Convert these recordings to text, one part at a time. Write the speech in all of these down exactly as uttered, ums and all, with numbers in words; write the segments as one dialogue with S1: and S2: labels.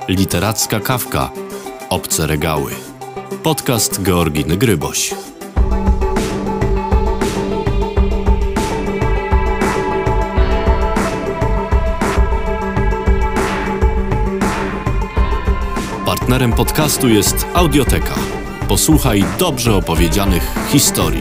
S1: Literacka kawka. Obce regały. Podcast Georginy Gryboś. Partnerem podcastu jest Audioteka. Posłuchaj dobrze opowiedzianych historii.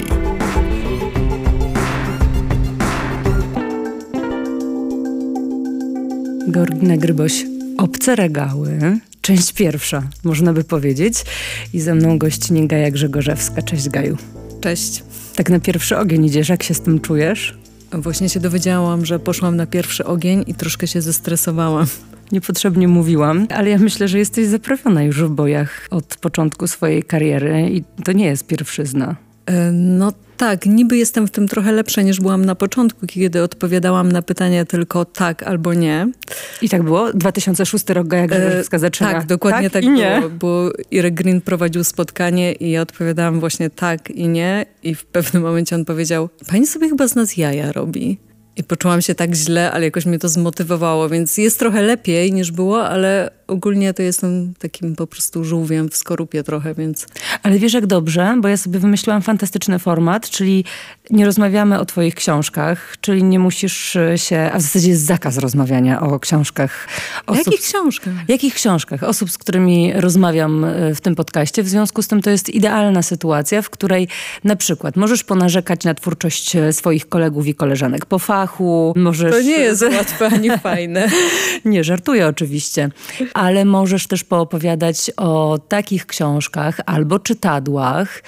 S2: Georgina Gryboś, Obce regały, część pierwsza, można by powiedzieć. I ze mną gościni Gaja Grzegorzewska. Cześć, Gaju.
S3: Cześć.
S2: Tak na pierwszy ogień idziesz, jak się z tym czujesz?
S3: Właśnie się dowiedziałam, że poszłam na pierwszy ogień i troszkę się zestresowałam.
S2: Niepotrzebnie mówiłam, ale ja myślę, że jesteś zaprawiona już w bojach od początku swojej kariery i to nie jest pierwszyzna.
S3: No tak, niby jestem w tym trochę lepsza niż byłam na początku, kiedy odpowiadałam na pytania tylko tak albo nie.
S2: I tak było? dwa tysiące szósty rok Gaja Grzegorzewska zaczyna.
S3: Tak, dokładnie tak, tak było, bo Irek Green prowadził spotkanie i ja odpowiadałam właśnie tak i nie i w pewnym momencie on powiedział: pani sobie chyba z nas jaja robi. I poczułam się tak źle, ale jakoś mnie to zmotywowało, więc jest trochę lepiej niż było, ale ogólnie to jestem takim po prostu żółwiem w skorupie trochę, więc...
S2: Ale wiesz jak dobrze, bo ja sobie wymyśliłam fantastyczny format, czyli nie rozmawiamy o twoich książkach, czyli nie musisz się... A w zasadzie jest zakaz rozmawiania o książkach osób...
S3: Jakich książkach?
S2: Jakich książkach? Osób, z którymi rozmawiam w tym podcaście. W związku z tym to jest idealna sytuacja, w której na przykład możesz ponarzekać na twórczość swoich kolegów i koleżanek po fachu, możesz...
S3: To nie jest łatwe ani fajne.
S2: Nie, żartuję oczywiście. Ale możesz też poopowiadać o takich książkach, albo czytadłach,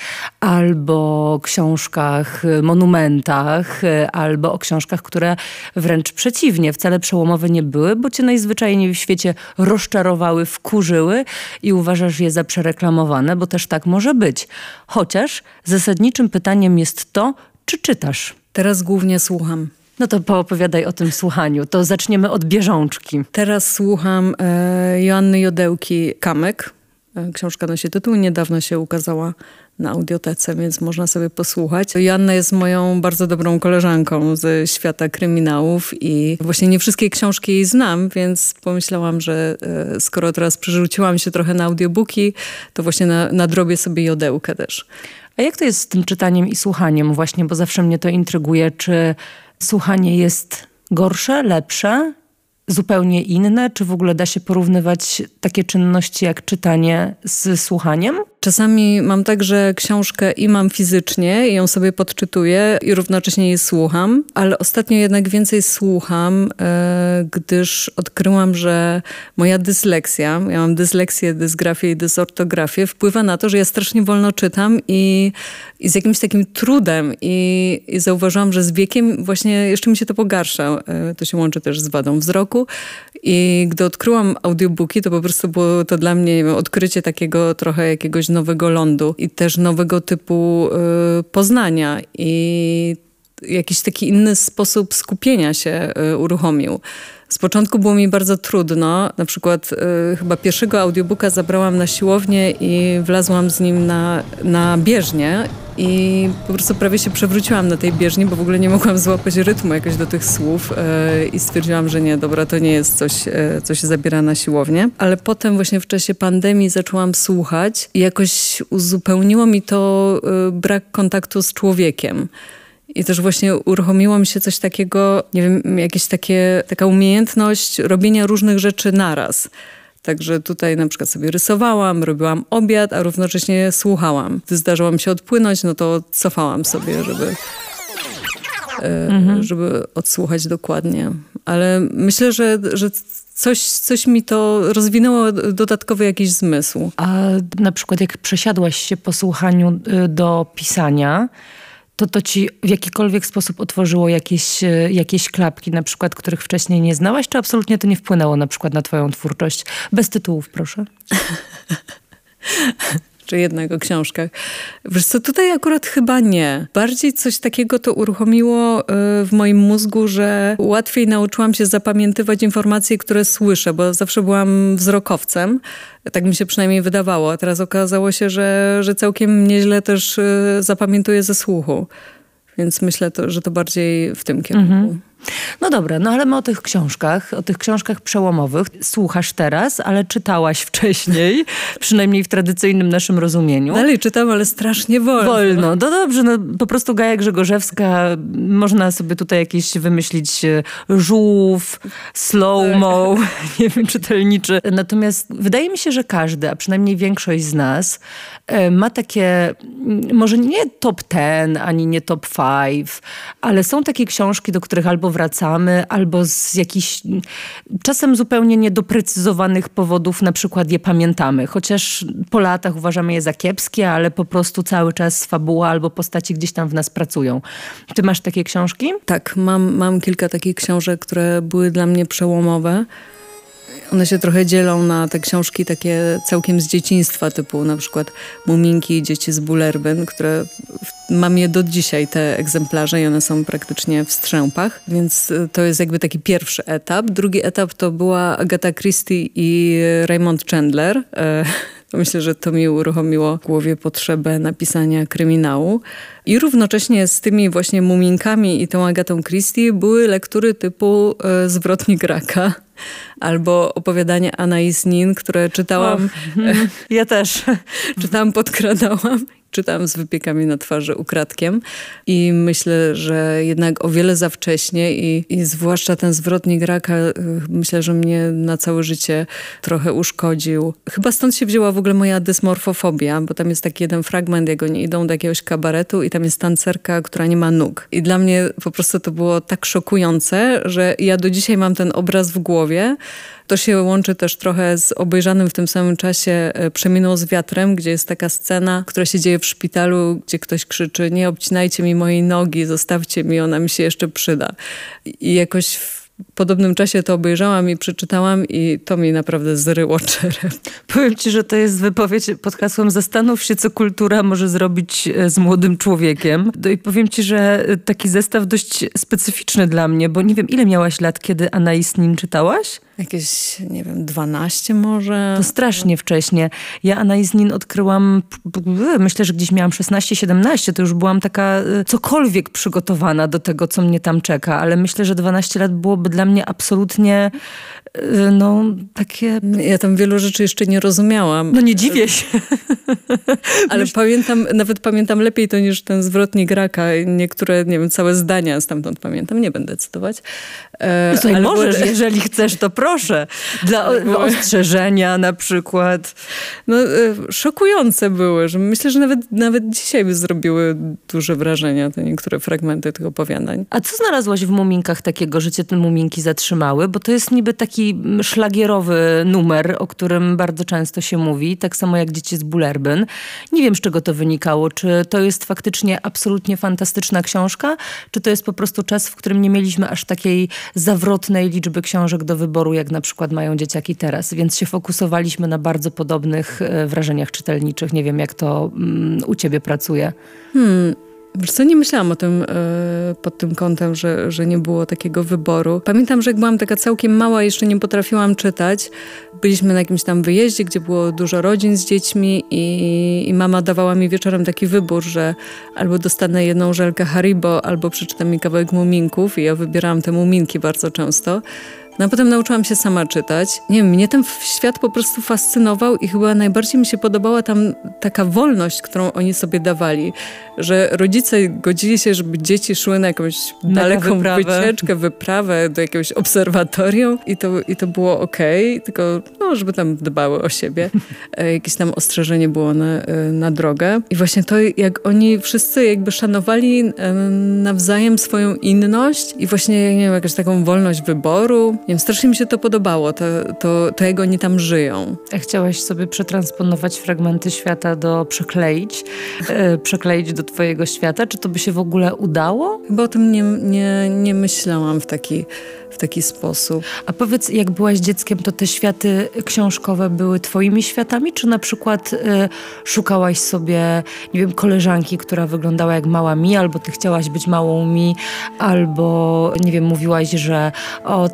S2: albo książkach, monumentach, albo o książkach, które wręcz przeciwnie, wcale przełomowe nie były, bo cię najzwyczajniej w świecie rozczarowały, wkurzyły i uważasz je za przereklamowane, bo też tak może być. Chociaż zasadniczym pytaniem jest to, czy czytasz?
S3: Teraz głównie słucham.
S2: No to poopowiadaj o tym słuchaniu. To zaczniemy od bieżączki.
S3: Teraz słucham e, Joanny Jodełki Kamyk. E, książka nosi tytuł, niedawno się ukazała na Audiotece, więc można sobie posłuchać. Joanna jest moją bardzo dobrą koleżanką ze świata kryminałów i właśnie nie wszystkie książki jej znam, więc pomyślałam, że e, skoro teraz przerzuciłam się trochę na audiobooki, to właśnie na, nadrobię sobie Jodełkę też.
S2: A jak to jest z tym czytaniem i słuchaniem właśnie, bo zawsze mnie to intryguje, czy słuchanie jest gorsze, lepsze, zupełnie inne? Czy w ogóle da się porównywać takie czynności jak czytanie z słuchaniem?
S3: Czasami mam tak, że książkę i mam fizycznie i ją sobie podczytuję i równocześnie jej słucham, ale ostatnio jednak więcej słucham, e, gdyż odkryłam, że moja dysleksja, ja mam dysleksję, dysgrafię i dysortografię, wpływa na to, że ja strasznie wolno czytam i, i z jakimś takim trudem i, i zauważyłam, że z wiekiem właśnie jeszcze mi się to pogarsza. E, to się łączy też z wadą wzroku i gdy odkryłam audiobooki, to po prostu było to dla mnie, nie wiem, odkrycie takiego trochę jakiegoś nowego lądu i też nowego typu y, poznania i jakiś taki inny sposób skupienia się y, uruchomił. Z początku było mi bardzo trudno. Na przykład y, chyba pierwszego audiobooka zabrałam na siłownię i wlazłam z nim na, na bieżnię i po prostu prawie się przewróciłam na tej bieżni, bo w ogóle nie mogłam złapać rytmu jakoś do tych słów y, i stwierdziłam, że nie, dobra, to nie jest coś, y, co się zabiera na siłownię. Ale potem właśnie w czasie pandemii zaczęłam słuchać i jakoś uzupełniło mi to y, brak kontaktu z człowiekiem. I też właśnie uruchomiło mi się coś takiego, nie wiem, jakieś takie, taka umiejętność robienia różnych rzeczy naraz. Także tutaj na przykład sobie rysowałam, robiłam obiad, a równocześnie słuchałam. Gdy zdarzyło mi się odpłynąć, no to cofałam sobie, żeby, e, mhm. żeby odsłuchać dokładnie. Ale myślę, że, że coś, coś mi to rozwinęło dodatkowy jakiś zmysł.
S2: A na przykład jak przesiadłaś się po słuchaniu do pisania, to to ci w jakikolwiek sposób otworzyło jakieś, jakieś klapki, na przykład, których wcześniej nie znałaś, czy absolutnie to nie wpłynęło na przykład na twoją twórczość? Bez tytułów, proszę.
S3: Czy jednak o książkach. Wiesz co, tutaj akurat chyba nie. Bardziej coś takiego to uruchomiło w moim mózgu, że łatwiej nauczyłam się zapamiętywać informacje, które słyszę, bo zawsze byłam wzrokowcem. Tak mi się przynajmniej wydawało. A teraz okazało się, że, że całkiem nieźle też zapamiętuję ze słuchu. Więc myślę, to, że to bardziej w tym kierunku. Mhm.
S2: No dobra, no ale my o tych książkach, o tych książkach przełomowych słuchasz teraz, ale czytałaś wcześniej, przynajmniej w tradycyjnym naszym rozumieniu.
S3: Dalej czytam, ale strasznie wolno.
S2: Wolno, no dobrze, no po prostu Gaja Grzegorzewska, można sobie tutaj jakieś wymyślić żółw, slow-mo, nie wiem, czytelniczy. Natomiast wydaje mi się, że każdy, a przynajmniej większość z nas ma takie, może nie top ten, ani nie top five, ale są takie książki, do których albo wracamy, albo z jakichś czasem zupełnie niedoprecyzowanych powodów na przykład je pamiętamy. Chociaż po latach uważamy je za kiepskie, ale po prostu cały czas fabuła albo postaci gdzieś tam w nas pracują. Ty masz takie książki?
S3: Tak, mam, mam kilka takich książek, które były dla mnie przełomowe. One się trochę dzielą na te książki takie całkiem z dzieciństwa, typu na przykład Muminki i Dzieci z Bullerbyn, które mam je do dzisiaj, te egzemplarze, i one są praktycznie w strzępach, więc to jest jakby taki pierwszy etap. Drugi etap to była Agatha Christie i Raymond Chandler. Myślę, że to mi uruchomiło w głowie potrzebę napisania kryminału. I równocześnie z tymi właśnie Muminkami i tą Agatą Christie były lektury typu e, Zwrotnik Raka albo opowiadanie Anais Nin, które czytałam.
S2: Och, ja też.
S3: Czytałam, podkradałam. Czytałam z wypiekami na twarzy ukradkiem i myślę, że jednak o wiele za wcześnie i, i zwłaszcza ten Zwrotnik Raka, myślę, że mnie na całe życie trochę uszkodził. Chyba stąd się wzięła w ogóle moja dysmorfofobia, bo tam jest taki jeden fragment, jak oni idą do jakiegoś kabaretu i tam jest tancerka, która nie ma nóg. I dla mnie po prostu to było tak szokujące, że ja do dzisiaj mam ten obraz w głowie. To się łączy też trochę z obejrzanym w tym samym czasie Przeminął z wiatrem, gdzie jest taka scena, która się dzieje w szpitalu, gdzie ktoś krzyczy: nie obcinajcie mi mojej nogi, zostawcie mi, ona mi się jeszcze przyda. I jakoś w podobnym czasie to obejrzałam i przeczytałam i to mi naprawdę zryło czerep.
S2: Powiem ci, że to jest wypowiedź pod hasłem zastanów się, co kultura może zrobić z młodym człowiekiem. No i powiem ci, że taki zestaw dość specyficzny dla mnie, bo nie wiem, ile miałaś lat, kiedy Anais Nin czytałaś?
S3: Jakieś, nie wiem, dwanaście może.
S2: To strasznie wcześnie. Ja Anais Nin odkryłam, myślę, że gdzieś miałam szesnaście siedemnaście, to już byłam taka cokolwiek przygotowana do tego, co mnie tam czeka, ale myślę, że dwanaście lat byłoby dla mnie absolutnie no takie...
S3: Ja tam wielu rzeczy jeszcze nie rozumiałam.
S2: No nie dziwię się.
S3: Ale Myśl... pamiętam, nawet pamiętam lepiej to niż ten Zwrotnik Raka. Niektóre, nie wiem, całe zdania stamtąd pamiętam. Nie będę cytować.
S2: E, no, ale możesz, było... jeżeli chcesz, to proszę. Dla było... ostrzeżenia na przykład.
S3: No, e, szokujące były, że myślę, że nawet, nawet dzisiaj by zrobiły duże wrażenie te niektóre fragmenty tych opowiadań.
S2: A co znalazłaś w Muminkach takiego, że cię te Muminki zatrzymały? Bo to jest niby taki szlagierowy numer, o którym bardzo często się mówi, tak samo jak Dzieci z Bullerbyn. Nie wiem, z czego to wynikało. Czy to jest faktycznie absolutnie fantastyczna książka, czy to jest po prostu czas, w którym nie mieliśmy aż takiej zawrotnej liczby książek do wyboru, jak na przykład mają dzieciaki teraz. Więc się fokusowaliśmy na bardzo podobnych wrażeniach czytelniczych. Nie wiem, jak to um, u ciebie pracuje.
S3: Hmm. Wiesz co, nie myślałam o tym yy, pod tym kątem, że, że nie było takiego wyboru. Pamiętam, że jak byłam taka całkiem mała, jeszcze nie potrafiłam czytać. Byliśmy na jakimś tam wyjeździe, gdzie było dużo rodzin z dziećmi i, i mama dawała mi wieczorem taki wybór, że albo dostanę jedną żelkę Haribo, albo przeczyta mi kawałek Muminków i ja wybierałam te Muminki bardzo często. No a potem nauczyłam się sama czytać. Nie wiem, mnie ten świat po prostu fascynował i chyba najbardziej mi się podobała tam taka wolność, którą oni sobie dawali. Że rodzice godzili się, żeby dzieci szły na jakąś na daleką wyprawę. wycieczkę, wyprawę do jakiegoś obserwatorium i to, i to było okej, okay, tylko no, żeby tam dbały o siebie. Jakieś tam ostrzeżenie było na, na drogę. I właśnie to, jak oni wszyscy jakby szanowali nawzajem swoją inność i właśnie, nie wiem, jakąś taką wolność wyboru. Nie wiem, strasznie mi się to podobało, to, to, to jak oni tam żyją.
S2: A chciałaś sobie przetransponować fragmenty świata do przekleić, e, przekleić do twojego świata? Czy to by się w ogóle udało?
S3: Chyba o tym nie, nie, nie myślałam w taki, w taki sposób.
S2: A powiedz, jak byłaś dzieckiem, to te światy książkowe były twoimi światami? Czy na przykład e, szukałaś sobie, nie wiem, koleżanki, która wyglądała jak mała Mi, albo ty chciałaś być małą Mi, albo, nie wiem, mówiłaś, że o, ta koleżanka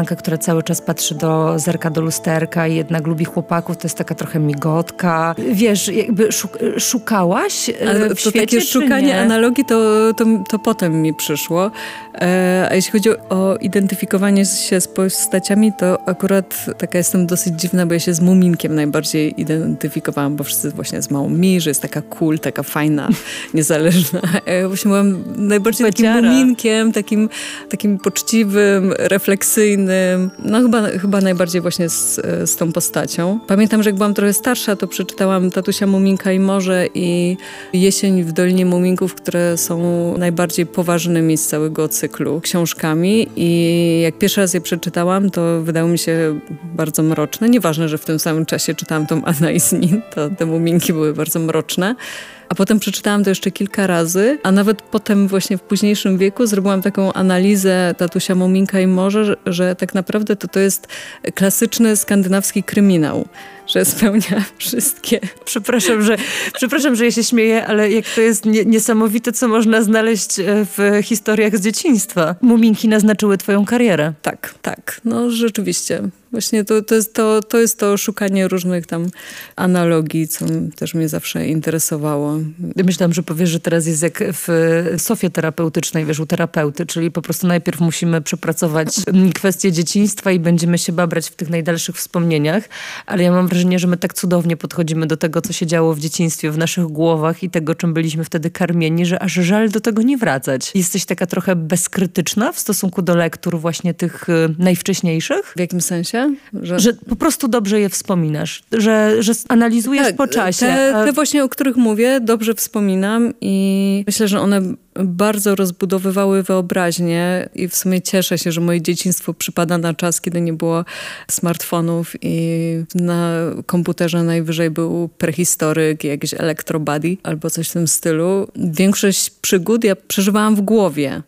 S2: koleżankę, która cały czas patrzy do zerka do lusterka i jednak lubi chłopaków, to jest taka trochę migotka. Wiesz, jakby szuk szukałaś
S3: Ale
S2: w
S3: to
S2: świecie,
S3: takie szukanie
S2: nie?
S3: analogii to, to, to potem mi przyszło. E, a jeśli chodzi o identyfikowanie się z postaciami, to akurat taka jestem dosyć dziwna, bo ja się z Muminkiem najbardziej identyfikowałam, bo wszyscy właśnie z małą mi, że jest taka cool, taka fajna, niezależna. Ja właśnie byłam najbardziej takim Muminkiem, takim, takim poczciwym, refleksyjnym. No chyba, chyba najbardziej właśnie z, z tą postacią. Pamiętam, że jak byłam trochę starsza, to przeczytałam Tatusia Muminka i Morze i Jesień w Dolinie Muminków, które są najbardziej poważnymi z całego cyklu książkami i jak pierwszy raz je przeczytałam, to wydało mi się bardzo mroczne. Nieważne, że w tym samym czasie czytałam tą Anais Nin, to te Muminki były bardzo mroczne. A potem przeczytałam to jeszcze kilka razy, a nawet potem właśnie w późniejszym wieku zrobiłam taką analizę Tatusia Muminka i Morze, że, że tak naprawdę to to jest klasyczny skandynawski kryminał, że spełnia wszystkie.
S2: Przepraszam, że, przepraszam, że ja się śmieję, ale jak to jest nie, niesamowite, co można znaleźć w historiach z dzieciństwa. Muminki naznaczyły twoją karierę.
S3: Tak, tak. No rzeczywiście. Właśnie to, to, jest to, to jest to szukanie różnych tam analogii, co też mnie zawsze interesowało.
S2: Myślałam, że powiesz, że teraz jest jak w sofie terapeutycznej, wiesz, u terapeuty, czyli po prostu najpierw musimy przepracować kwestie dzieciństwa i będziemy się babrać w tych najdalszych wspomnieniach, ale ja mam wrażenie, że my tak cudownie podchodzimy do tego, co się działo w dzieciństwie, w naszych głowach i tego, czym byliśmy wtedy karmieni, że aż żal do tego nie wracać. Jesteś taka trochę bezkrytyczna w stosunku do lektur właśnie tych najwcześniejszych?
S3: W jakim sensie?
S2: Że, że po prostu dobrze je wspominasz, że, że analizujesz
S3: tak,
S2: po czasie.
S3: Te, te właśnie, o których mówię, dobrze wspominam i myślę, że one bardzo rozbudowywały wyobraźnię i w sumie cieszę się, że moje dzieciństwo przypada na czas, kiedy nie było smartfonów i na komputerze najwyżej był prehistoryk, jakiś elektrobuddy albo coś w tym stylu. Większość przygód ja przeżywałam w głowie.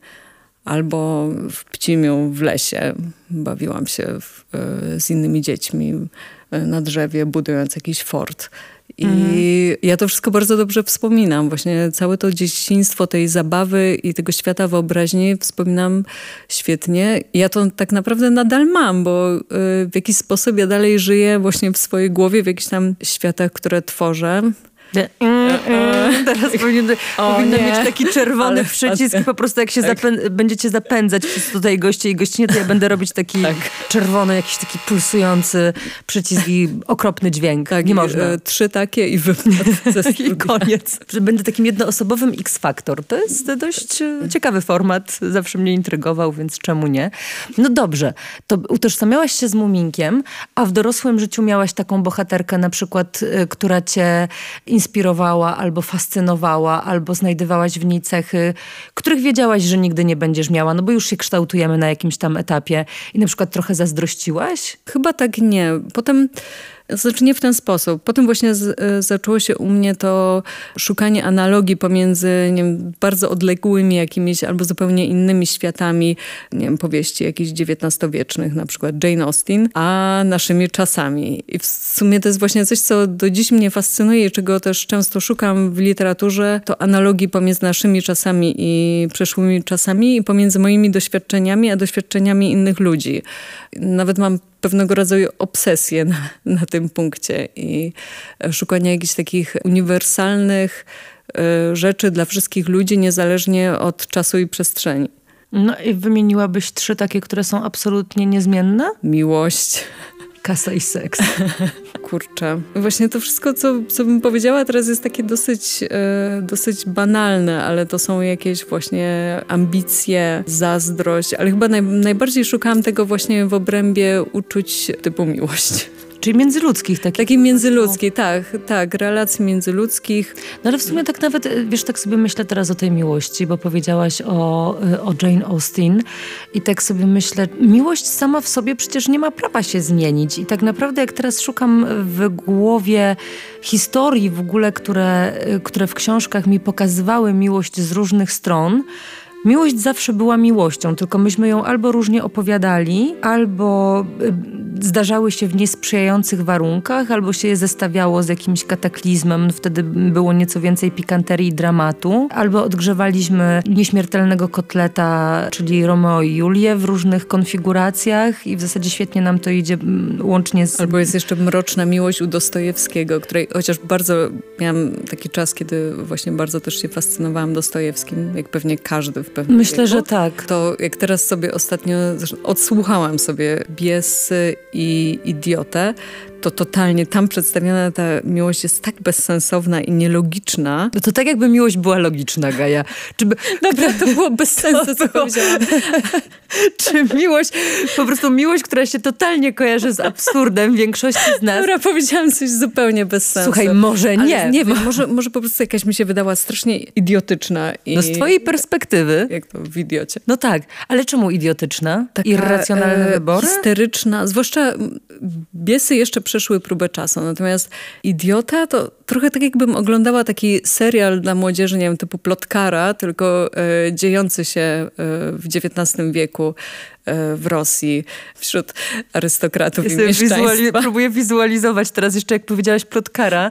S3: Albo w Pcimiu, w lesie. Bawiłam się w, z innymi dziećmi na drzewie, budując jakiś fort. I mhm. ja to wszystko bardzo dobrze wspominam. Właśnie całe to dzieciństwo tej zabawy i tego świata wyobraźni wspominam świetnie. Ja to tak naprawdę nadal mam, bo w jakiś sposób ja dalej żyję właśnie w swojej głowie, w jakichś tam światach, które tworzę.
S2: Mm, mm, teraz powinien, powinna mieć taki czerwony ale przycisk i po prostu jak się tak. zapę- będziecie zapędzać przez tutaj goście i gościnie, to ja będę robić taki tak. czerwony, jakiś taki pulsujący przycisk i okropny dźwięk.
S3: Tak,
S2: nie można.
S3: E, trzy takie i wypad
S2: i koniec. Będę takim jednoosobowym X-Factor. To jest dość ciekawy format. Zawsze mnie intrygował, więc czemu nie? No dobrze. To utożsamiałaś się z Muminkiem, a w dorosłym życiu miałaś taką bohaterkę na przykład, która cię inspirowała, albo fascynowała, albo znajdowałaś w niej cechy, których wiedziałaś, że nigdy nie będziesz miała, no bo już się kształtujemy na jakimś tam etapie i na przykład trochę zazdrościłaś?
S3: Chyba tak nie. Potem Znaczy nie w ten sposób. Potem właśnie z, y, zaczęło się u mnie to szukanie analogii pomiędzy nie wiem, bardzo odległymi jakimiś albo zupełnie innymi światami, nie wiem, powieści jakichś dziewiętnastowiecznych, na przykład Jane Austen, a naszymi czasami. I w sumie to jest właśnie coś, co do dziś mnie fascynuje i czego też często szukam w literaturze, to analogii pomiędzy naszymi czasami i przeszłymi czasami i pomiędzy moimi doświadczeniami a doświadczeniami innych ludzi. Nawet mam pewnego rodzaju obsesję na, na tym punkcie i szukanie jakichś takich uniwersalnych y, rzeczy dla wszystkich ludzi, niezależnie od czasu i przestrzeni.
S2: No i wymieniłabyś trzy takie, które są absolutnie niezmienne?
S3: Miłość.
S2: Kasa i seks.
S3: Kurczę. Właśnie to wszystko, co, co bym powiedziała teraz jest takie dosyć, e, dosyć banalne, ale to są jakieś właśnie ambicje, zazdrość, ale chyba naj, najbardziej szukałam tego właśnie w obrębie uczuć typu miłość.
S2: Czyli międzyludzkich. Takich
S3: Takich międzyludzkich, tak, tak, relacji międzyludzkich.
S2: No ale w sumie tak nawet, wiesz, tak sobie myślę teraz o tej miłości, bo powiedziałaś o, o Jane Austen i tak sobie myślę, miłość sama w sobie przecież nie ma prawa się zmienić i tak naprawdę jak teraz szukam w głowie historii w ogóle, które, które w książkach mi pokazywały miłość z różnych stron, miłość zawsze była miłością, tylko myśmy ją albo różnie opowiadali, albo zdarzały się w niesprzyjających warunkach, albo się je zestawiało z jakimś kataklizmem, wtedy było nieco więcej pikanterii i dramatu, albo odgrzewaliśmy nieśmiertelnego kotleta, czyli Romeo i Julię w różnych konfiguracjach i w zasadzie świetnie nam to idzie łącznie z...
S3: Albo jest jeszcze Mroczna miłość u Dostojewskiego, której chociaż bardzo miałam taki czas, kiedy właśnie bardzo też się fascynowałam Dostojewskim, jak pewnie każdy w pewnym
S2: Myślę,
S3: wieku.
S2: że tak.
S3: To jak teraz sobie ostatnio odsłuchałam sobie Biesy i Idiotę, to totalnie tam przedstawiona ta miłość jest tak bezsensowna i nielogiczna.
S2: To tak jakby miłość była logiczna, Gaja. Czy by...
S3: Dobra, to było bez sensu, co powiedziałam.
S2: Czy miłość, po prostu miłość, która się totalnie kojarzy z absurdem większości z nas.
S3: Dobra, powiedziałam coś zupełnie bez sensu.
S2: Słuchaj, może nie.
S3: Ale nie wiem, może, może po prostu jakaś mi się wydała strasznie idiotyczna. I...
S2: No z twojej perspektywy.
S3: Jak to w Idiocie.
S2: No tak, ale czemu idiotyczna? Taka, irracjonalne
S3: e,
S2: wybory?
S3: Histeryczna, zwłaszcza Biesy jeszcze przeszły próbę czasu, natomiast Idiota to trochę tak jakbym oglądała taki serial dla młodzieży, nie wiem, typu Plotkara, tylko e, dziejący się e, w dziewiętnastym wieku e, w Rosji wśród arystokratów
S2: ja
S3: i mieszczaństwa.
S2: Wizuali- próbuję wizualizować teraz jeszcze, jak powiedziałaś Plotkara.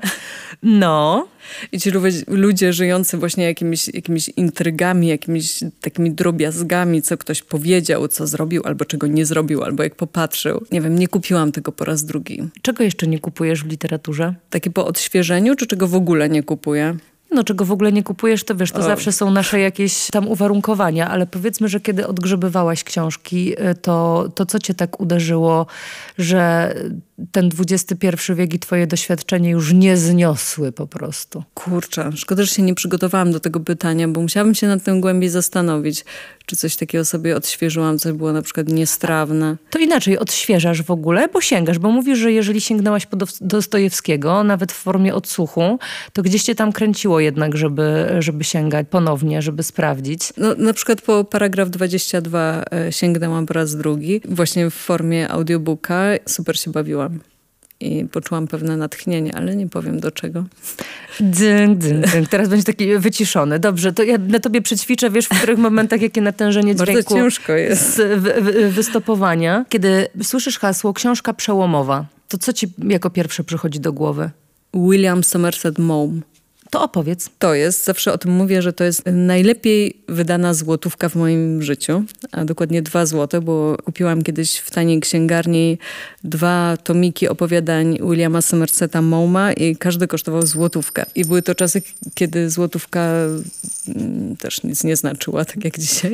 S2: No...
S3: I ci ludzie żyjący właśnie jakimiś, jakimiś intrygami, jakimiś takimi drobiazgami, co ktoś powiedział, co zrobił, albo czego nie zrobił, albo jak popatrzył. Nie wiem, nie kupiłam tego po raz drugi.
S2: Czego jeszcze nie kupujesz w literaturze?
S3: Takie po odświeżeniu, czy czego w ogóle nie kupuję?
S2: No, czego w ogóle nie kupujesz, to wiesz, to o. zawsze są nasze jakieś tam uwarunkowania, ale powiedzmy, że kiedy odgrzebywałaś książki, to, to co cię tak uderzyło, że ten dwudziesty pierwszy wiek i twoje doświadczenie już nie zniosły po prostu?
S3: Kurczę, szkoda, że się nie przygotowałam do tego pytania, bo musiałabym się nad tym głębiej zastanowić, czy coś takiego sobie odświeżyłam, coś było na przykład niestrawne.
S2: To inaczej, odświeżasz w ogóle, bo sięgasz, bo mówisz, że jeżeli sięgnęłaś po Dostojewskiego, nawet w formie odsłuchu, to gdzieś cię tam kręciło jednak, żeby, żeby sięgać ponownie, żeby sprawdzić.
S3: No, na przykład po paragraf dwadzieścia dwa e, sięgnęłam po raz drugi, właśnie w formie audiobooka. Super się bawiłam. I poczułam pewne natchnienie, ale nie powiem do czego.
S2: Dzyng, dzyng, dzyng. Teraz będzie taki wyciszony. Dobrze, to ja na tobie przećwiczę, wiesz, w których momentach jakie natężenie dźwięku.
S3: Bardzo ciężko jest.
S2: Z wy, wy, wystopowania. Kiedy słyszysz hasło książka przełomowa, to co ci jako pierwsze przychodzi do głowy?
S3: William Somerset Maugham.
S2: To opowiedz.
S3: To jest, zawsze o tym mówię, że to jest najlepiej wydana złotówka w moim życiu, a dokładnie dwa złote, bo kupiłam kiedyś w taniej księgarni dwa tomiki opowiadań Williama Somerseta Maughama i każdy kosztował złotówkę. I były to czasy, kiedy złotówka mm, też nic nie znaczyła, tak jak dzisiaj.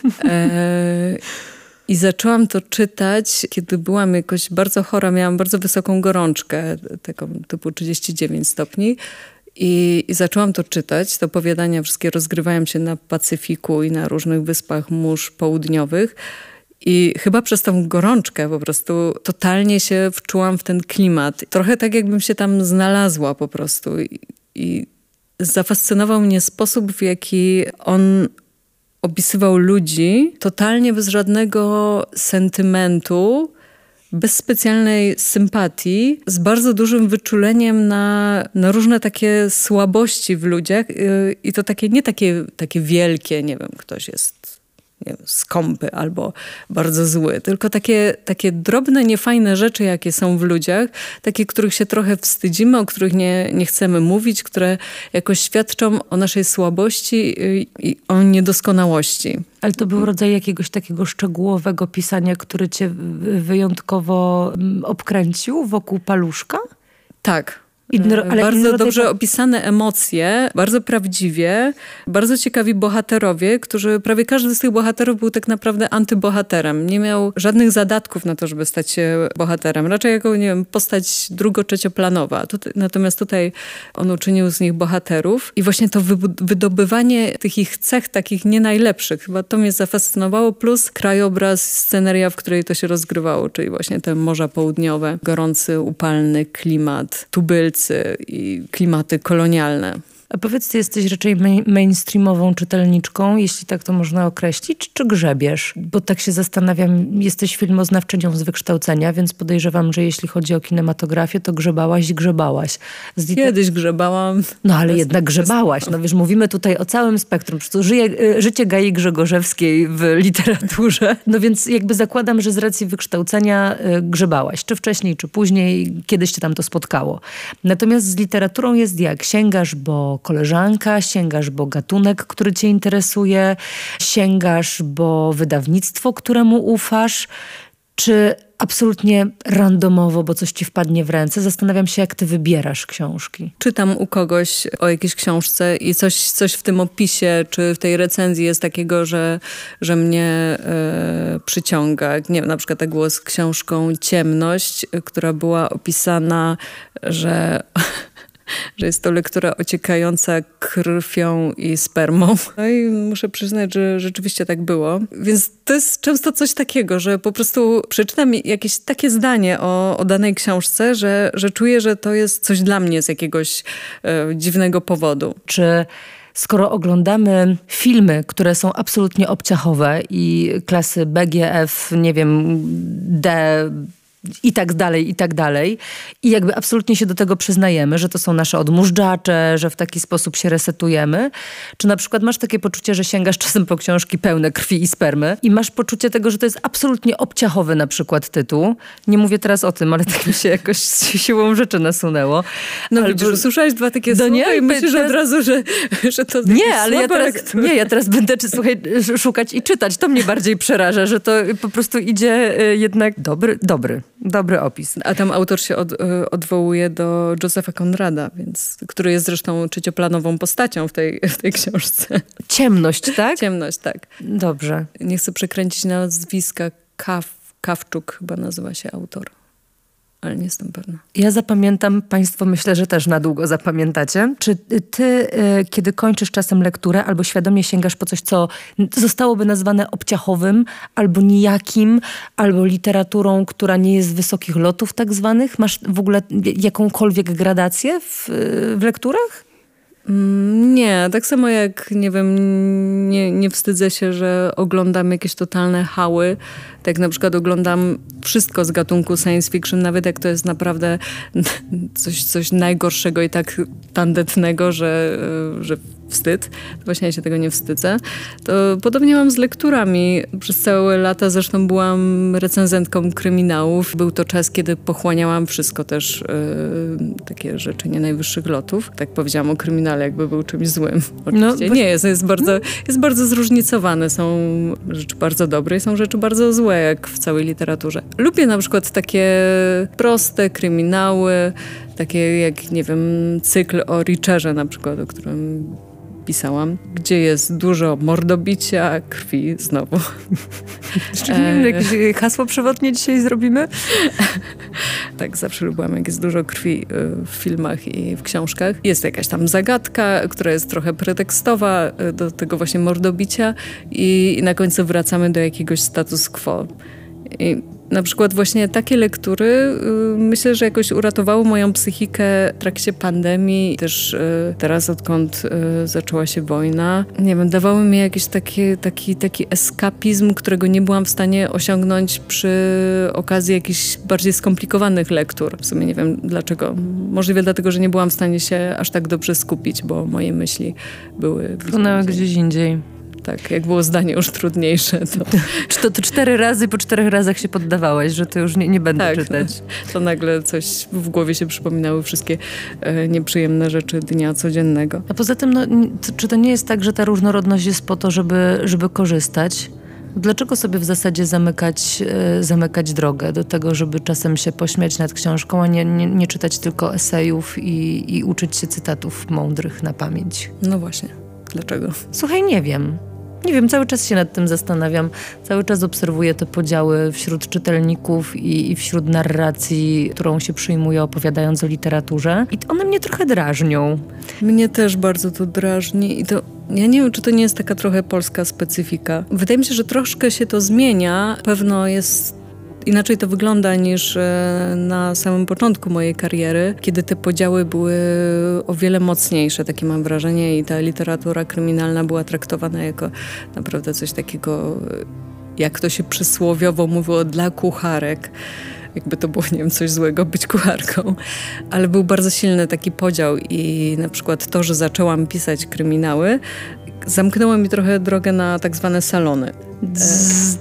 S3: e I zaczęłam to czytać, kiedy byłam jakoś bardzo chora, miałam bardzo wysoką gorączkę, taką typu trzydzieści dziewięć stopni. I, I zaczęłam to czytać. Te opowiadania wszystkie rozgrywają się na Pacyfiku i na różnych wyspach mórz południowych. I chyba przez tą gorączkę po prostu totalnie się wczułam w ten klimat. Trochę tak, jakbym się tam znalazła po prostu. I, i zafascynował mnie sposób, w jaki on opisywał ludzi totalnie bez żadnego sentymentu, bez specjalnej sympatii, z bardzo dużym wyczuleniem na, na różne takie słabości w ludziach i to takie nie takie, takie wielkie, nie wiem, ktoś jest nie wiem, skąpy albo bardzo zły, tylko takie, takie drobne, niefajne rzeczy, jakie są w ludziach, takie, których się trochę wstydzimy, o których nie, nie chcemy mówić, które jakoś świadczą o naszej słabości i, i o niedoskonałości.
S2: Ale to był rodzaj jakiegoś takiego szczegółowego pisania, który cię wyjątkowo obkręcił wokół paluszka?
S3: Tak.
S2: Inny, ale
S3: bardzo dobrze tej... opisane emocje, bardzo prawdziwie, bardzo ciekawi bohaterowie, którzy, prawie każdy z tych bohaterów był tak naprawdę antybohaterem. Nie miał żadnych zadatków na to, żeby stać się bohaterem. Raczej jako, nie wiem, postać drugo-trzecioplanowa. Tutaj, natomiast tutaj on uczynił z nich bohaterów i właśnie to wydobywanie tych ich cech takich nie najlepszych, chyba to mnie zafascynowało, plus krajobraz, sceneria, w której to się rozgrywało, czyli właśnie te morza południowe, gorący, upalny klimat, tubylcy i klimaty kolonialne.
S2: A powiedz, ty jesteś raczej main- mainstreamową czytelniczką, jeśli tak to można określić, czy grzebiesz? Bo tak się zastanawiam, jesteś filmoznawczynią z wykształcenia, więc podejrzewam, że jeśli chodzi o kinematografię, to grzebałaś i grzebałaś. Z liter-
S3: Kiedyś grzebałam.
S2: No ale jednak grzebałaś. No wiesz, mówimy tutaj o całym spektrum. Po prostu żyje, życie Gai Grzegorzewskiej w literaturze. No więc jakby zakładam, że z racji wykształcenia grzebałaś. Czy wcześniej, czy później. Kiedyś cię tam to spotkało. Natomiast z literaturą jest jak? Sięgasz, bo koleżanka, sięgasz, bo gatunek, który cię interesuje, sięgasz, bo wydawnictwo, któremu ufasz, czy absolutnie randomowo, bo coś ci wpadnie w ręce. Zastanawiam się, jak ty wybierasz książki.
S3: Czytam u kogoś o jakiejś książce i coś, coś w tym opisie, czy w tej recenzji jest takiego, że, że mnie e, przyciąga. Nie wiem, na przykład tak było z książką Ciemność, która była opisana, że... że jest to lektura ociekająca krwią i spermą. No i muszę przyznać, że rzeczywiście tak było. Więc to jest często coś takiego, że po prostu przeczytam jakieś takie zdanie o, o danej książce, że, że czuję, że to jest coś dla mnie z jakiegoś e, dziwnego powodu.
S2: Czy skoro oglądamy filmy, które są absolutnie obciachowe i klasy B G F, nie wiem, D... i tak dalej, i tak dalej. I jakby absolutnie się do tego przyznajemy, że to są nasze odmóżdżacze, że w taki sposób się resetujemy. Czy na przykład masz takie poczucie, że sięgasz czasem po książki pełne krwi i spermy i masz poczucie tego, że to jest absolutnie obciachowy na przykład tytuł. Nie mówię teraz o tym, ale tak mi się jakoś siłą rzeczy nasunęło.
S3: No
S2: Albo...
S3: widzisz, usłyszałeś dwa takie
S2: no
S3: słowa
S2: nie,
S3: i myślisz
S2: teraz...
S3: od razu, że, że to
S2: nie, ale ja teraz,
S3: lektura.
S2: nie, ja teraz będę czy, słuchaj, szukać i czytać. To mnie bardziej przeraża, że to po prostu idzie jednak dobry, dobry. Dobry opis.
S3: A tam autor się od, odwołuje do Josepha Conrada, więc, który jest zresztą trzecioplanową postacią w tej, w tej książce.
S2: Ciemność, tak?
S3: Ciemność, tak.
S2: Dobrze.
S3: Nie chcę przekręcić nazwiska. Kaw, Kawczuk chyba nazywa się autor. Ale nie jestem pewna.
S2: Ja zapamiętam, państwo myślę, że też na długo zapamiętacie. Czy ty, y, kiedy kończysz czasem lekturę, albo świadomie sięgasz po coś, co zostałoby nazwane obciachowym, albo nijakim, albo literaturą, która nie jest wysokich lotów tak zwanych? Masz w ogóle jakąkolwiek gradację w, w lekturach?
S3: Nie, tak samo jak, nie wiem, nie, nie wstydzę się, że oglądam jakieś totalne hały. Tak na przykład oglądam wszystko z gatunku science fiction, nawet jak to jest naprawdę coś, coś najgorszego i tak tandetnego, że, że wstyd. To właśnie ja się tego nie wstydzę. To podobnie mam z lekturami. Przez całe lata zresztą byłam recenzentką kryminałów. Był to czas, kiedy pochłaniałam wszystko też, yy, takie rzeczy nie najwyższych lotów. Tak powiedziałam o kryminale, jakby był czymś złym. Oczywiście no, nie jest. Jest bardzo, jest bardzo zróżnicowane. Są rzeczy bardzo dobre i są rzeczy bardzo złe, jak w całej literaturze. Lubię na przykład takie proste kryminały, takie jak, nie wiem, cykl o Richerze na przykład, o którym pisałam, gdzie jest dużo mordobicia, krwi znowu.
S2: E... Jakieś hasło przewodnie dzisiaj zrobimy?
S3: Tak, zawsze lubiłam, jak jest dużo krwi w filmach i w książkach. Jest jakaś tam zagadka, która jest trochę pretekstowa do tego właśnie mordobicia i, i na końcu wracamy do jakiegoś status quo. I na przykład właśnie takie lektury y, myślę, że jakoś uratowały moją psychikę w trakcie pandemii. Też y, teraz, odkąd y, zaczęła się wojna, nie wiem, dawały mi jakiś taki, taki, taki eskapizm, którego nie byłam w stanie osiągnąć przy okazji jakichś bardziej skomplikowanych lektur. W sumie nie wiem dlaczego. Możliwe dlatego, że nie byłam w stanie się aż tak dobrze skupić, bo moje myśli były...
S2: Płynęły gdzieś indziej.
S3: Tak, jak było zdanie już trudniejsze. To...
S2: Czy to, to cztery razy po czterech razach się poddawałaś, że to już nie, nie będę
S3: tak,
S2: czytać?
S3: To, to nagle coś w głowie się przypominały, wszystkie e, nieprzyjemne rzeczy dnia codziennego.
S2: A poza tym, no, to, czy to nie jest tak, że ta różnorodność jest po to, żeby, żeby korzystać? Dlaczego sobie w zasadzie zamykać, e, zamykać drogę do tego, żeby czasem się pośmiać nad książką, a nie, nie, nie czytać tylko esejów i, i uczyć się cytatów mądrych na pamięć?
S3: No właśnie. Dlaczego?
S2: Słuchaj, nie wiem. Nie wiem, cały czas się nad tym zastanawiam. Cały czas obserwuję te podziały wśród czytelników i, i wśród narracji, którą się przyjmuje, opowiadając o literaturze. I one mnie trochę drażnią.
S3: Mnie też bardzo to drażni i to... Ja nie wiem, czy to nie jest taka trochę polska specyfika. Wydaje mi się, że troszkę się to zmienia. Pewno jest inaczej to wygląda niż na samym początku mojej kariery, kiedy te podziały były o wiele mocniejsze, takie mam wrażenie, i ta literatura kryminalna była traktowana jako naprawdę coś takiego, jak to się przysłowiowo mówiło, dla kucharek. Jakby to było, nie wiem, coś złego być kucharką. Ale był bardzo silny taki podział i na przykład to, że zaczęłam pisać kryminały, zamknęło mi trochę drogę na tak zwane salony. Zzz.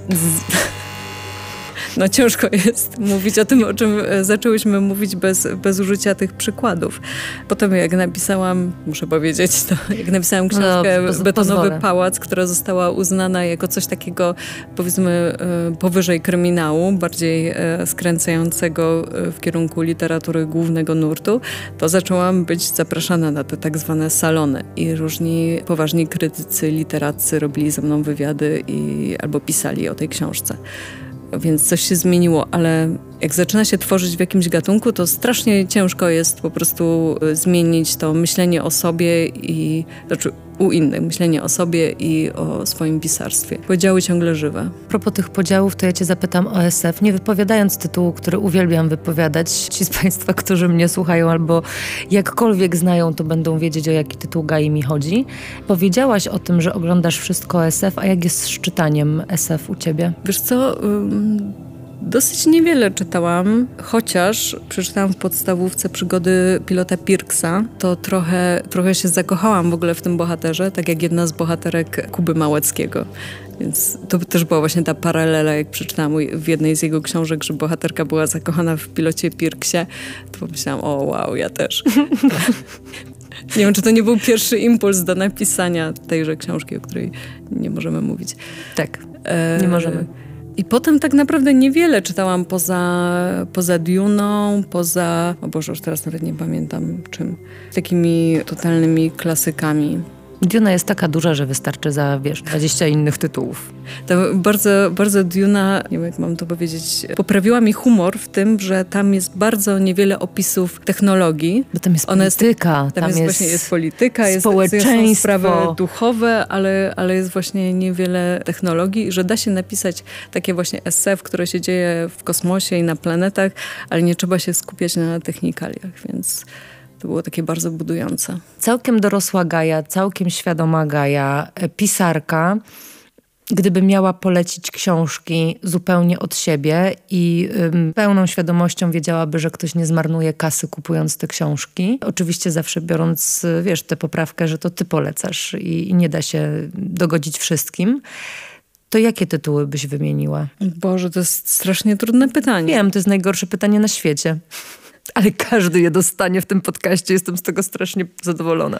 S3: No ciężko jest mówić o tym, o czym zaczęłyśmy mówić bez, bez użycia tych przykładów. Potem jak napisałam, muszę powiedzieć to, jak napisałam książkę no, Betonowy pozwolę. Pałac, która została uznana jako coś takiego, powiedzmy, powyżej kryminału, bardziej skręcającego w kierunku literatury głównego nurtu, to zaczęłam być zapraszana na te tak zwane salony i różni poważni krytycy literaccy robili ze mną wywiady i albo pisali o tej książce. Więc coś się zmieniło, ale jak zaczyna się tworzyć w jakimś gatunku, to strasznie ciężko jest po prostu zmienić to myślenie o sobie i, znaczy u innych, myślenie o sobie i o swoim pisarstwie. Podziały ciągle żywe.
S2: A propos tych podziałów, to ja cię zapytam o S F, nie wypowiadając tytułu, który uwielbiam wypowiadać. Ci z państwa, którzy mnie słuchają albo jakkolwiek znają, to będą wiedzieć, o jaki tytuł Gai mi chodzi. Powiedziałaś o tym, że oglądasz wszystko S F, a jak jest z czytaniem S F u ciebie?
S3: Wiesz co... Um... Dosyć niewiele czytałam, chociaż przeczytałam w podstawówce Przygody pilota Pirksa. To trochę, trochę się zakochałam w ogóle w tym bohaterze, tak jak jedna z bohaterek Kuby Małeckiego. Więc to też była właśnie ta paralela, jak przeczytałam w jednej z jego książek, że bohaterka była zakochana w pilocie Pirksie, to pomyślałam, o wow, ja też. Nie wiem, czy to nie był pierwszy impuls do napisania tejże książki, o której nie możemy mówić.
S2: Tak, e... nie możemy.
S3: I potem tak naprawdę niewiele czytałam poza, poza Duną, poza, o Boże, już teraz nawet nie pamiętam czym, takimi totalnymi klasykami.
S2: Duna jest taka duża, że wystarczy za, wiesz, dwadzieścia innych tytułów.
S3: To bardzo, bardzo Duna, nie wiem jak mam to powiedzieć, poprawiła mi humor w tym, że tam jest bardzo niewiele opisów technologii.
S2: Bo tam jest polityka.
S3: Tam, tam jest, jest właśnie jest polityka, jest,
S2: społeczeństwo.
S3: Są sprawy duchowe, ale, ale jest właśnie niewiele technologii, że da się napisać takie właśnie esсе, które się dzieje w kosmosie i na planetach, ale nie trzeba się skupiać na technikaliach, więc... To było takie bardzo budujące.
S2: Całkiem dorosła Gaja, całkiem świadoma Gaja, pisarka. Gdyby miała polecić książki zupełnie od siebie i ym, pełną świadomością wiedziałaby, że ktoś nie zmarnuje kasy kupując te książki. Oczywiście zawsze biorąc, wiesz, tę poprawkę, że to ty polecasz i, i nie da się dogodzić wszystkim. To jakie tytuły byś wymieniła?
S3: Boże, to jest strasznie trudne pytanie.
S2: Wiem, to jest najgorsze pytanie na świecie. Ale każdy je dostanie w tym podcaście. Jestem z tego strasznie zadowolona.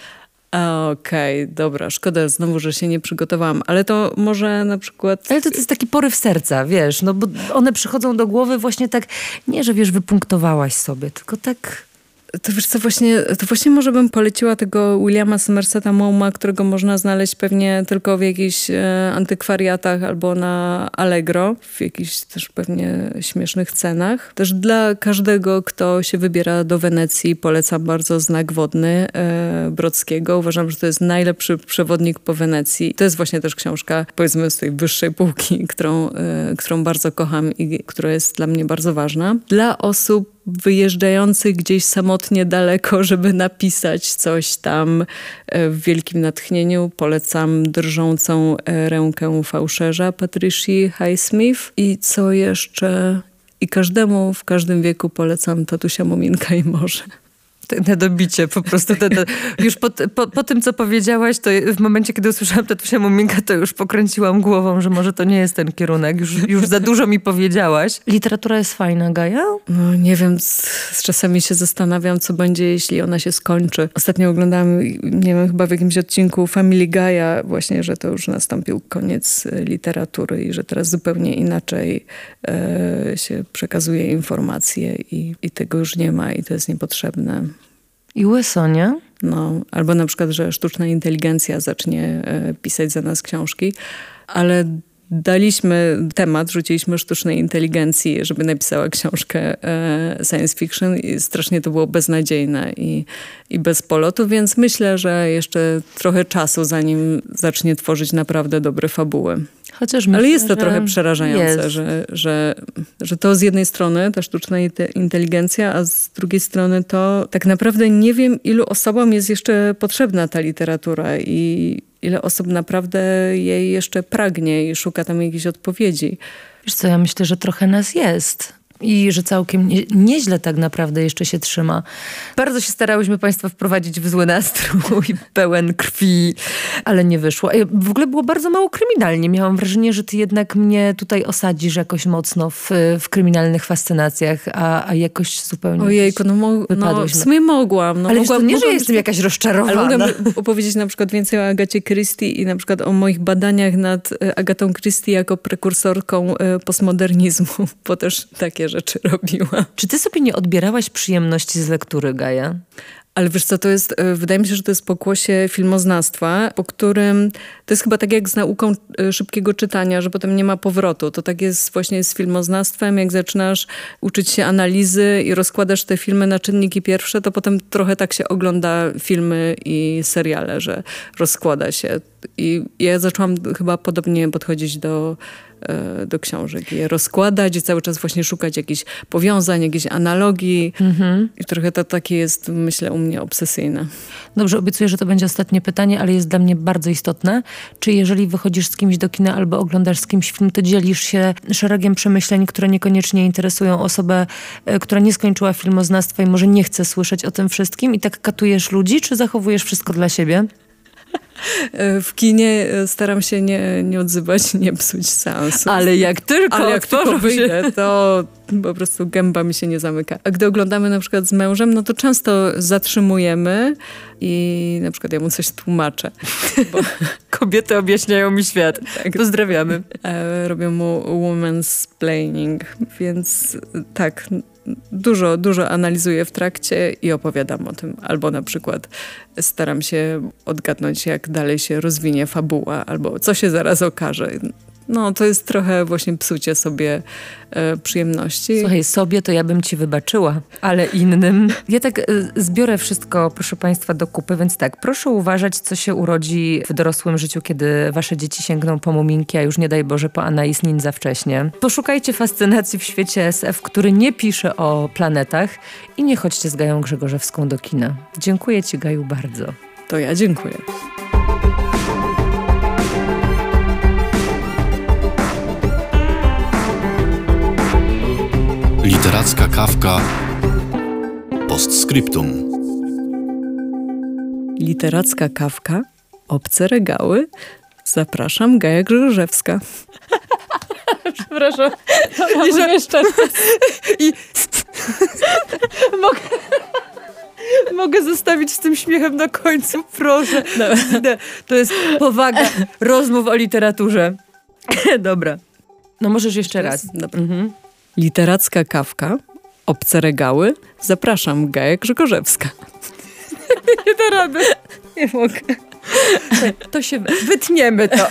S3: Okej, okay, dobra. Szkoda znowu, że się nie przygotowałam. Ale to może na przykład...
S2: Ale to, to jest taki poryw serca, wiesz. No bo one przychodzą do głowy właśnie tak, nie, że wiesz, wypunktowałaś sobie, tylko tak...
S3: To wiesz co, właśnie, to właśnie może bym poleciła tego Williama Somerseta Maugama, którego można znaleźć pewnie tylko w jakichś e, antykwariatach albo na Allegro, w jakichś też pewnie śmiesznych cenach. Też dla każdego, kto się wybiera do Wenecji, polecam bardzo Znak wodny e, Brodskiego. Uważam, że to jest najlepszy przewodnik po Wenecji. To jest właśnie też książka, powiedzmy, z tej wyższej półki, którą, e, którą bardzo kocham i która jest dla mnie bardzo ważna. Dla osób wyjeżdżających gdzieś samotnie daleko, żeby napisać coś tam w wielkim natchnieniu. Polecam Drżącą rękę fałszerza Patricia Highsmith. I co jeszcze? I każdemu w każdym wieku polecam Tatusia Muminka i Morze.
S2: Na dobicie po prostu. Te, te, już po, po, po tym, co powiedziałaś, to w momencie, kiedy usłyszałam Tatusia Muminka, to już pokręciłam głową, że może to nie jest ten kierunek. Już, już za dużo mi powiedziałaś. Literatura jest fajna, Gaja?
S3: No nie wiem, z, z czasami się zastanawiam, co będzie, jeśli ona się skończy. Ostatnio oglądałam, nie wiem, chyba w jakimś odcinku Family Guy'a właśnie, że to już nastąpił koniec literatury i że teraz zupełnie inaczej e, się przekazuje informacje i, i tego już nie ma i to jest niepotrzebne.
S2: I łyso, nie?
S3: No, albo na przykład, że sztuczna inteligencja zacznie e, pisać za nas książki, ale daliśmy temat, rzuciliśmy sztucznej inteligencji, żeby napisała książkę e, science fiction i strasznie to było beznadziejne i, i bez polotu, więc myślę, że jeszcze trochę czasu, zanim zacznie tworzyć naprawdę dobre fabuły.
S2: Chociaż myślę,
S3: Ale jest to
S2: że
S3: trochę przerażające,
S2: jest.
S3: że, że, że to z jednej strony ta sztuczna inteligencja, a z drugiej strony to tak naprawdę nie wiem, ilu osobom jest jeszcze potrzebna ta literatura i ile osób naprawdę jej jeszcze pragnie i szuka tam jakiejś odpowiedzi.
S2: Wiesz co, ja myślę, że trochę nas jest. I że całkiem nie, nieźle tak naprawdę jeszcze się trzyma. Bardzo się starałyśmy Państwa wprowadzić w zły nastrój, pełen krwi, ale nie wyszło. W ogóle było bardzo mało kryminalnie. Miałam wrażenie, że ty jednak mnie tutaj osadzisz jakoś mocno w, w kryminalnych fascynacjach, a, a jakoś zupełnie
S3: Ojejku, no, mo- no w sumie mogłam. No,
S2: ale
S3: mogłam,
S2: wiesz, to nie,
S3: mogłam,
S2: że jestem jakaś rozczarowana.
S3: Ale mogłam opowiedzieć na przykład więcej o Agacie Christie i na przykład o moich badaniach nad Agatą Christie jako prekursorką postmodernizmu, bo też takie rzeczy robiła.
S2: Czy ty sobie nie odbierałaś przyjemności z lektury, Gaja?
S3: Ale wiesz co, to jest, wydaje mi się, że to jest pokłosie filmoznawstwa, po którym to jest chyba tak jak z nauką szybkiego czytania, że potem nie ma powrotu. To tak jest właśnie z filmoznawstwem, jak zaczynasz uczyć się analizy i rozkładasz te filmy na czynniki pierwsze, to potem trochę tak się ogląda filmy i seriale, że rozkłada się. I ja zaczęłam chyba podobnie podchodzić do do książek, je rozkładać i cały czas właśnie szukać jakichś powiązań, jakichś analogii. Mhm. I trochę to takie jest, myślę, u mnie obsesyjne.
S2: Dobrze, obiecuję, że to będzie ostatnie pytanie, ale jest dla mnie bardzo istotne. Czy jeżeli wychodzisz z kimś do kina albo oglądasz z kimś film, to dzielisz się szeregiem przemyśleń, które niekoniecznie interesują osobę, która nie skończyła filmoznawstwa i może nie chce słyszeć o tym wszystkim i tak katujesz ludzi, czy zachowujesz wszystko dla siebie?
S3: W kinie staram się nie, nie odzywać, nie psuć seansu.
S2: Ale jak tylko,
S3: Ale jak tylko wyjdę, to po prostu gęba mi się nie zamyka. A gdy oglądamy na przykład z mężem, no to często zatrzymujemy i na przykład ja mu coś tłumaczę. Bo
S2: kobiety objaśniają mi świat. Tak. Pozdrawiamy.
S3: Robią mu woman's planning, więc tak, dużo, dużo analizuję w trakcie i opowiadam o tym. Albo na przykład staram się odgadnąć, jak dalej się rozwinie fabuła, albo co się zaraz okaże. No, to jest trochę właśnie psucie sobie e, przyjemności.
S2: Słuchaj, sobie to ja bym ci wybaczyła, ale innym... Ja tak e, zbiorę wszystko, proszę Państwa, do kupy, więc tak, proszę uważać, co się urodzi w dorosłym życiu, kiedy wasze dzieci sięgną po muminki, a już nie daj Boże po Anais Nin za wcześnie. Poszukajcie fascynacji w świecie S F, który nie pisze o planetach i nie chodźcie z Gają Grzegorzewską do kina. Dziękuję ci, Gaju, bardzo.
S3: To ja dziękuję.
S1: Literacka kawka postscriptum.
S3: Literacka kawka, obce regały. Zapraszam, Gaja Grzegorzewska.
S2: Przepraszam. Mogę jeszcze I mogę... Mogę zostawić z tym śmiechem na końcu, proszę. No. To jest powaga rozmów o literaturze. Dobra. No możesz jeszcze raz.
S3: Dobra. Mhm. Literacka kawka, obce regały. Zapraszam, Gaja Grzegorzewska.
S2: Nie da rady.
S3: Nie mogę.
S2: To się... Wytniemy to.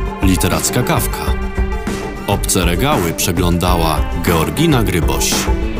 S1: Literacka kawka. Obce regały przeglądała Georgina Gryboś.